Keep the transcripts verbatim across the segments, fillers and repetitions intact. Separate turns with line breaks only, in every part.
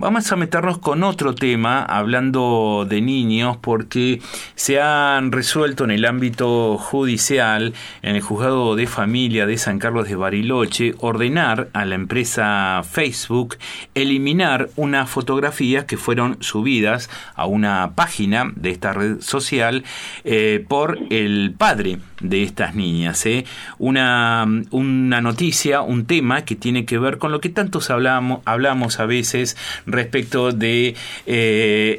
vamos a meternos con otro tema, hablando de niños, porque se han resuelto en el ámbito judicial, en el Juzgado de Familia de San Carlos de Bariloche, ordenar a la empresa Facebook eliminar unas fotografías que fueron subidas a una página de esta red social eh, por el padre de estas niñas. ¿eh? Una, una noticia, un tema que tiene que ver con lo que tantos hablamos, hablamos a veces respecto de eh,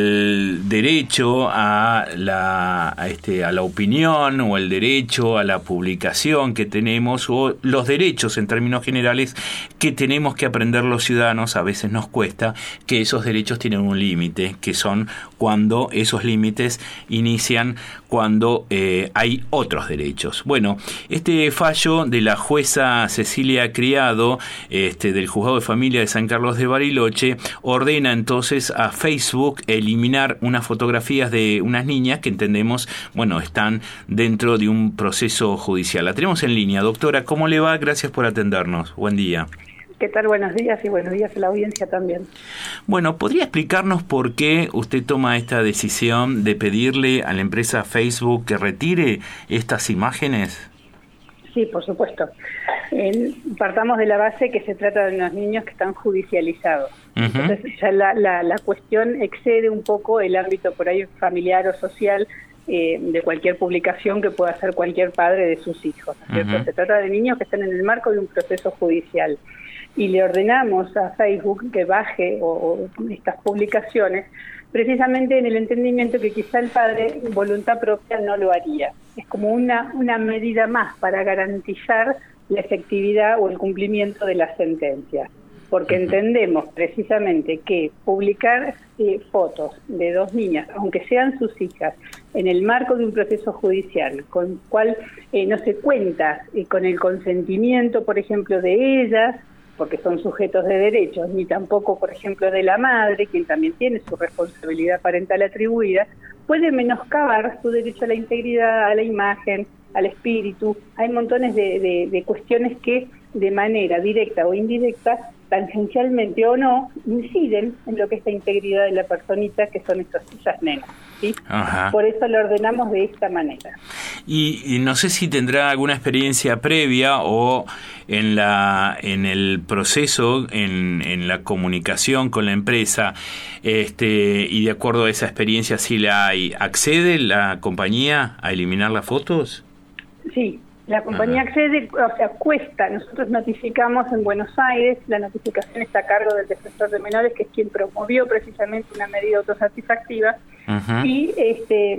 el derecho a la, a, este, a la opinión o el derecho a la publicación que tenemos, o los derechos en términos generales que tenemos que aprender los ciudadanos. A veces nos cuesta, que esos derechos tienen un límite, que son cuando esos límites inician cuando eh, hay otros derechos. Bueno, este fallo de la jueza Cecilia Criado, este, del Juzgado de Familia de San Carlos de Bariloche, ordena entonces a Facebook eliminar unas fotografías de unas niñas que entendemos, bueno, están dentro de un proceso judicial. La tenemos en línea. Doctora, ¿cómo le va? Gracias por atendernos. Buen día.
¿Qué tal? Buenos días y buenos días a la audiencia también.
Bueno, ¿podría explicarnos por qué usted toma esta decisión de pedirle a la empresa Facebook que retire estas imágenes?
Sí, por supuesto. Eh, partamos de la base que se trata de unos niños que están judicializados. Uh-huh. Entonces ya la, la, la cuestión excede un poco el ámbito por ahí familiar o social eh, de cualquier publicación que pueda hacer cualquier padre de sus hijos, ¿cierto? Uh-huh. Se trata de niños que están en el marco de un proceso judicial. Y le ordenamos a Facebook que baje o, o estas publicaciones precisamente en el entendimiento que quizá el padre en voluntad propia no lo haría. Es como una, una medida más para garantizar la efectividad o el cumplimiento de la sentencia, porque entendemos precisamente que publicar eh, fotos de dos niñas, aunque sean sus hijas, en el marco de un proceso judicial, con el cual eh, no se cuenta eh, con el consentimiento, por ejemplo, de ellas, porque son sujetos de derechos, ni tampoco, por ejemplo, de la madre, quien también tiene su responsabilidad parental atribuida, puede menoscabar su derecho a la integridad, a la imagen, al espíritu. Hay montones de, de, de cuestiones que, de manera directa o indirecta, tangencialmente o no, inciden en lo que es la integridad de la personita, que son estos, esas nenas, ¿sí? Ajá. Por eso lo ordenamos de esta manera.
Y, y no sé si tendrá alguna experiencia previa o en la en el proceso, en, en la comunicación con la empresa, este y de acuerdo a esa experiencia, si la hay, ¿accede la compañía a eliminar las fotos?
Sí. La compañía Ajá. accede, o sea, cuesta. Nosotros notificamos en Buenos Aires, la notificación está a cargo del defensor de menores, que es quien promovió precisamente una medida autosatisfactiva, Ajá. y este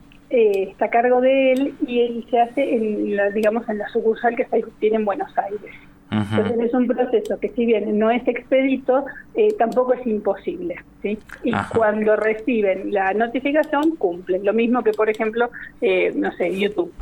eh, está a cargo de él, y él se hace, en la, digamos, en la sucursal que Facebook tiene en Buenos Aires. Ajá. Entonces es un proceso que, si bien no es expedito, eh, tampoco es imposible, ¿sí? Y Ajá. cuando reciben la notificación, cumplen. Lo mismo que, por ejemplo, eh, no sé, YouTube.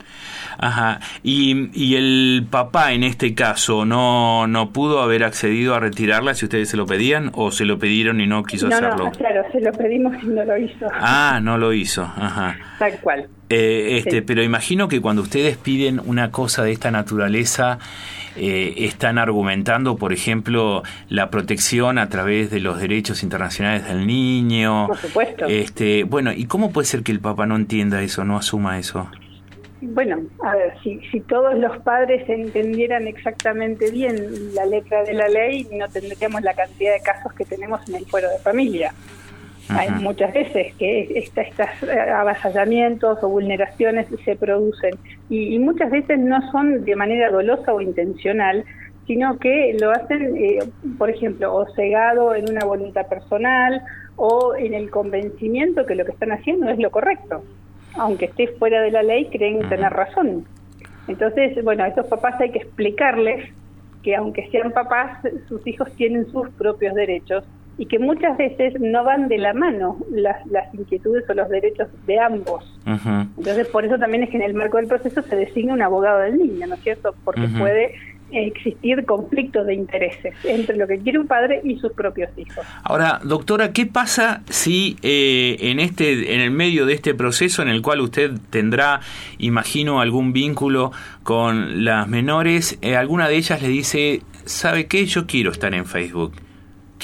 Ajá. Y, y el papá en este caso no no pudo haber accedido a retirarla si ustedes se lo pedían, o se lo pidieron y no quiso
no,
hacerlo.
No, claro, se lo pedimos y no lo hizo.
Ah, no lo hizo. Ajá.
Tal cual.
Eh, este,
sí.
Pero imagino que cuando ustedes piden una cosa de esta naturaleza, eh, están argumentando, por ejemplo, la protección a través de los derechos internacionales del niño.
Por supuesto.
Este, bueno, ¿y cómo puede ser que el papá no entienda eso, no asuma eso?
Bueno, a ver, si, si todos los padres entendieran exactamente bien la letra de la ley, no tendríamos la cantidad de casos que tenemos en el fuero de familia. Uh-huh. Hay muchas veces que estos avasallamientos o vulneraciones se producen, y, y muchas veces no son de manera dolosa o intencional, sino que lo hacen, eh, por ejemplo, o cegado en una voluntad personal, o en el convencimiento que lo que están haciendo es lo correcto. Aunque esté fuera de la ley, creen tener razón. Entonces, bueno, a estos papás hay que explicarles que aunque sean papás, sus hijos tienen sus propios derechos, y que muchas veces no van de la mano las, las inquietudes o los derechos de ambos. Uh-huh. Entonces, por eso también es que en el marco del proceso se designa un abogado del niño, ¿no es cierto? Porque uh-huh. puede existir conflictos de intereses entre lo que quiere un padre y sus propios hijos.
Ahora, doctora, ¿qué pasa si eh, en este, en el medio de este proceso, en el cual usted tendrá, imagino, algún vínculo con las menores, eh, alguna de ellas le dice, ¿sabe qué? Yo quiero estar en Facebook.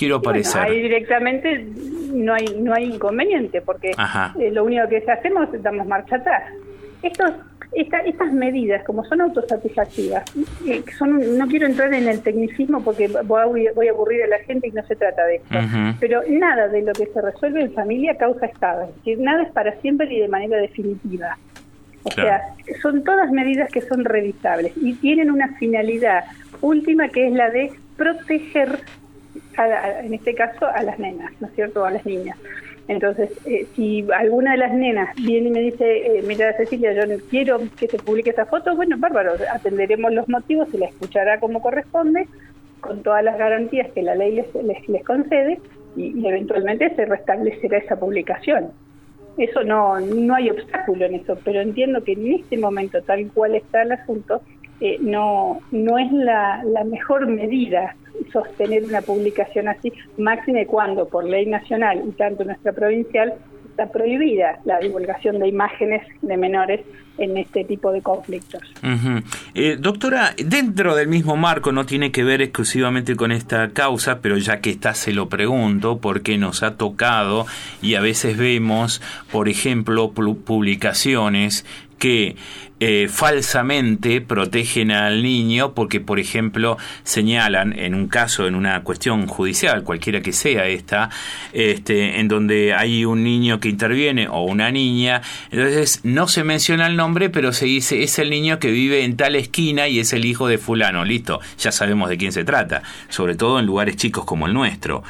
quiero aparecer.
Bueno, ahí directamente no hay no hay inconveniente, porque eh, lo único que hacemos es damos marcha atrás. Estos, esta, estas medidas, como son autosatisfactivas, eh, son, no quiero entrar en el tecnicismo porque voy, voy a aburrir a la gente y no se trata de esto, uh-huh. pero nada de lo que se resuelve en familia causa estado, es decir, nada es para siempre y de manera definitiva. O claro. sea, son todas medidas que son revisables y tienen una finalidad última que es la de proteger, a, a, en este caso, a las nenas, ¿no es cierto?, a las niñas. Entonces, eh, si alguna de las nenas viene y me dice, eh, mira Cecilia, yo no quiero que se publique esa foto, bueno, bárbaro, atenderemos los motivos, se la escuchará como corresponde, con todas las garantías que la ley les, les, les concede, y, y eventualmente se restablecerá esa publicación. Eso no, no hay obstáculo en eso, pero entiendo que en este momento, tal cual está el asunto, eh, no, no es la, la mejor medida sostener una publicación así, máxime cuando por ley nacional y tanto nuestra provincial está prohibida la divulgación de imágenes de menores en este tipo de conflictos.
Uh-huh. Eh, doctora, dentro del mismo marco, no tiene que ver exclusivamente con esta causa, pero ya que está se lo pregunto, porque nos ha tocado y a veces vemos, por ejemplo, publicaciones que eh, falsamente protegen al niño porque, por ejemplo, señalan en un caso, en una cuestión judicial, cualquiera que sea esta, este, en donde hay un niño que interviene o una niña, entonces no se menciona el nombre, pero se dice es el niño que vive en tal esquina y es el hijo de fulano, listo, ya sabemos de quién se trata, sobre todo en lugares chicos como el nuestro.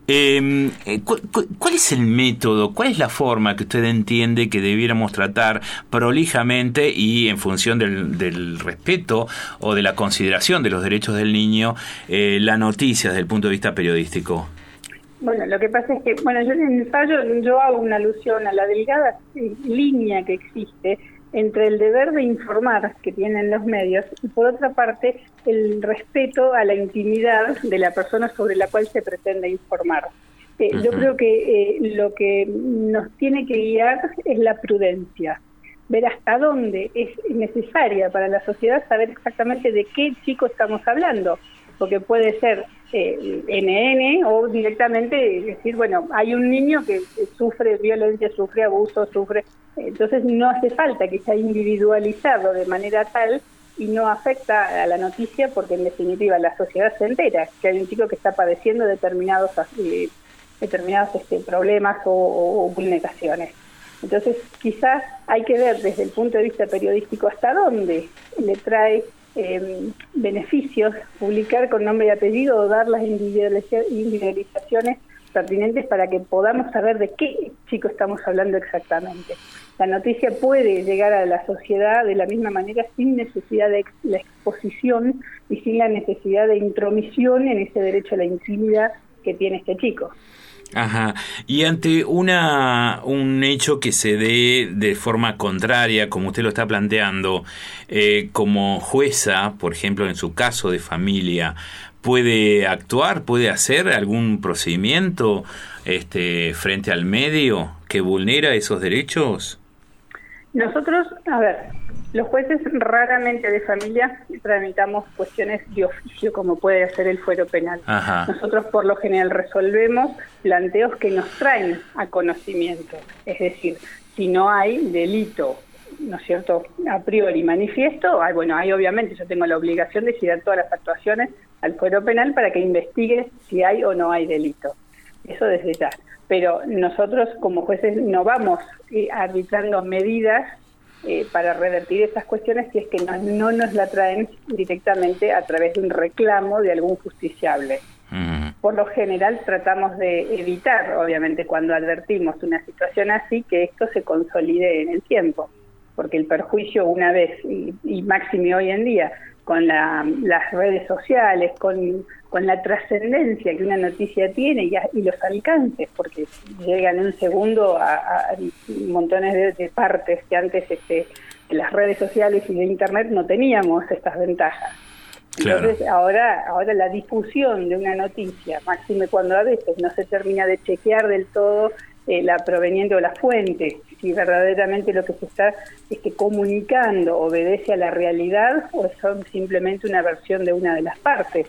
Eh, ¿cu- cu- ¿Cuál es el método, cuál es la forma que usted entiende que debiéramos tratar prolijamente y en función del, del respeto o de la consideración de los derechos del niño eh, la noticia desde el punto de vista periodístico?
Bueno, lo que pasa es que, bueno, yo en el fallo yo hago una alusión a la delgada línea que existe entre el deber de informar que tienen los medios y, por otra parte, el respeto a la intimidad de la persona sobre la cual se pretende informar. Eh, uh-huh. Yo creo que eh, lo que nos tiene que guiar es la prudencia, ver hasta dónde es necesaria para la sociedad saber exactamente de qué chico estamos hablando, porque puede ser eh, N N o directamente decir, bueno, hay un niño que sufre violencia, sufre abuso, sufre... Entonces no hace falta que sea individualizado de manera tal y no afecta a la noticia porque en definitiva la sociedad se entera que hay un chico que está padeciendo determinados eh, determinados este, problemas o, o, o vulneraciones. Entonces quizás hay que ver desde el punto de vista periodístico hasta dónde le trae eh, beneficios publicar con nombre y apellido o dar las individualizaciones pertinentes para que podamos saber de qué chico estamos hablando exactamente. La noticia puede llegar a la sociedad de la misma manera sin necesidad de ex- la exposición y sin la necesidad de intromisión en ese derecho a la intimidad que tiene este chico.
Ajá. Y ante una un hecho que se dé de forma contraria, como usted lo está planteando, eh, como jueza, por ejemplo, en su caso de familia, ¿puede actuar, puede hacer algún procedimiento este, frente al medio que vulnera esos derechos?
Nosotros, a ver, los jueces raramente de familia tramitamos cuestiones de oficio como puede hacer el fuero penal. Ajá. Nosotros por lo general resolvemos planteos que nos traen a conocimiento, es decir, si no hay delito, ¿no es cierto?, a priori manifiesto, ay, bueno, ahí obviamente yo tengo la obligación de girar todas las actuaciones al fuero penal para que investigue si hay o no hay delito. Eso desde ya. Pero nosotros como jueces no vamos eh, arbitrando medidas eh, para revertir esas cuestiones si es que no, no nos la traen directamente a través de un reclamo de algún justiciable. Mm. Por lo general tratamos de evitar, obviamente, cuando advertimos una situación así, que esto se consolide en el tiempo, porque el perjuicio una vez, y, y máxime hoy en día, con la, las redes sociales, con, con la trascendencia que una noticia tiene y, a, y los alcances, porque llegan en un segundo a, a montones de, de partes que antes este, en las redes sociales y de Internet no teníamos estas ventajas. Claro. Entonces ahora, ahora la difusión de una noticia, máxime cuando a veces no se termina de chequear del todo eh, la proveniente o la fuente, si verdaderamente lo que se está es que comunicando obedece a la realidad o son simplemente una versión de una de las partes.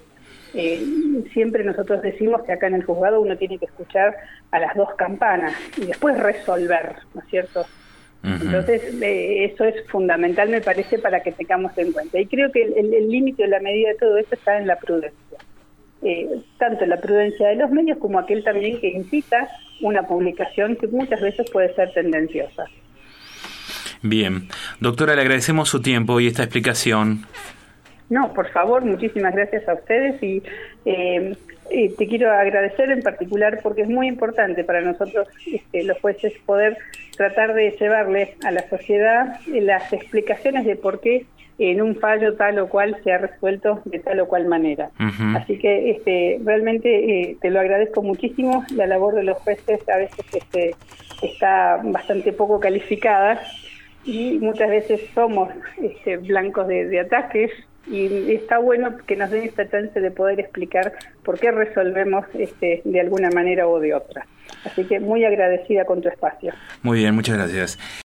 eh, siempre nosotros decimos que acá en el juzgado uno tiene que escuchar a las dos campanas y después resolver, ¿no es cierto? Uh-huh. Entonces, eh, eso es fundamental, me parece, para que tengamos en cuenta. Y creo que el límite o la medida de todo esto está en la prudencia. Eh, tanto la prudencia de los medios como aquel también que incita una publicación que muchas veces puede ser tendenciosa.
Bien. Doctora, le agradecemos su tiempo y esta explicación.
No, por favor, muchísimas gracias a ustedes y eh, eh, te quiero agradecer en particular porque es muy importante para nosotros, este, los jueces, poder tratar de llevarle a la sociedad eh, las explicaciones de por qué en un fallo tal o cual se ha resuelto de tal o cual manera. Uh-huh. Así que este, realmente eh, te lo agradezco muchísimo. La labor de los jueces a veces este, está bastante poco calificada y muchas veces somos este, blancos de, de ataques, y está bueno que nos den esta chance de poder explicar por qué resolvemos este, de alguna manera o de otra. Así que muy agradecida con tu espacio.
Muy bien, muchas gracias.